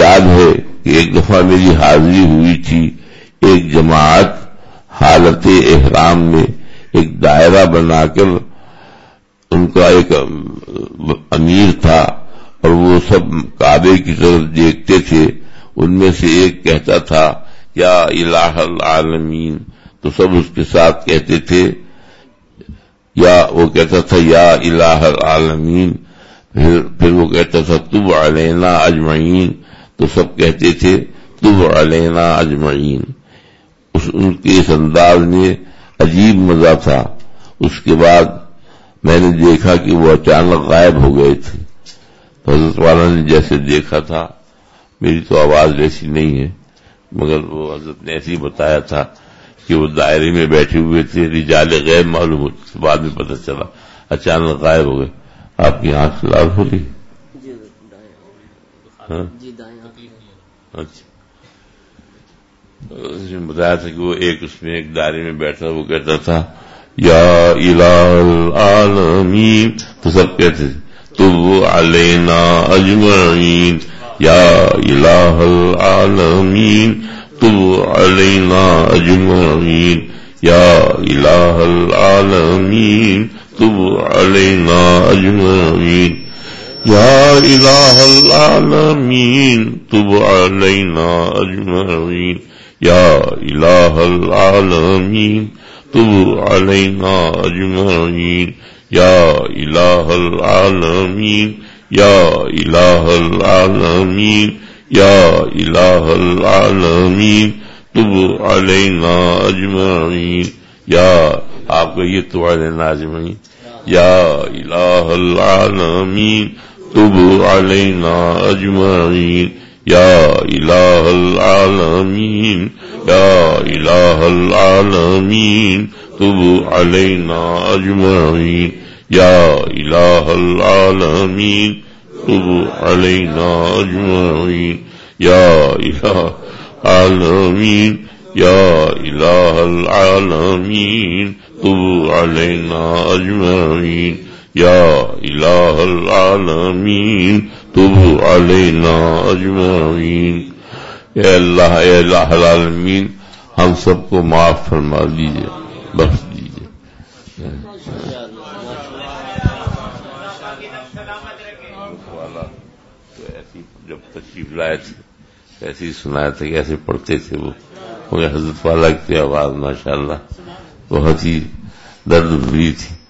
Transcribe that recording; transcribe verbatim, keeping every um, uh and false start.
یاد ہے کہ ایک دفعہ میری حاضری ہوئی تھی، ایک جماعت حالت احرام میں ایک دائرہ بنا کر، ان کا ایک امیر تھا اور وہ سب کعبے کی طرف دیکھتے تھے. ان میں سے ایک کہتا تھا یا الہ العالمین، تو سب اس کے ساتھ کہتے تھے، یا وہ کہتا تھا یا الہ العالمین، پھر پھر وہ کہتا تھا تب علینا اجمعین، تو سب کہتے تھے تب علینا اجمعین. اس ان کے اس انداز میں عجیب مزہ تھا. اس کے بعد میں نے دیکھا کہ وہ اچانک غائب ہو گئے تھے. حضرت والا نے جیسے دیکھا تھا، میری تو آواز ویسی نہیں ہے مگر وہ حضرت نے ایسے ہی بتایا تھا کہ وہ دائرے میں بیٹھے ہوئے تھے، رجال غیب معلوم ہوتے، بعد میں پتہ چلا اچانک غائب ہو گئے. آپ کی آنکھ لال ہو رہی؟ اچھا. اس نے بتایا تھا کہ وہ ایک اس میں ایک دائرے میں بیٹھا، وہ کہتا تھا یا الہ العالمین، تو سب کہتے تھے تب علینا اجمعین، یا الہ العالمین تب علینا اجمعین، یا الہ العالمین تب علینا اجمعین، یا الہ العالمین تب علینا اجمعین، یا الہ العالمین تب علینا اجمعین، یا الہ العالمین، یا الہ العالمین، یا الہ العالمین تب علینا اجمعین. یا آپ کہیے تب علینا اجمعین، یا الہ العالمین تب علینا اجمعین، یا الہ العالمین، یا الہ العالمین تب علینا اجمعین، یا الہ العالمین تب علینا اجمعین، یا الہ العالمین، یا الہ العالمین تب علینا اجمعین، یا الہ العالمین تب علینا اجمعین. اے اللہ، اے الہ العالمین، ہم سب کو معاف فرما دیجیے، بخش دیجیے. جب تشریف لائے تھے ایسے ہی سنایا تھا کہ ایسے پڑھتے تھے وہ، مگر حضرت والا کی آواز ماشاءاللہ بہت ہی درد بھری تھی.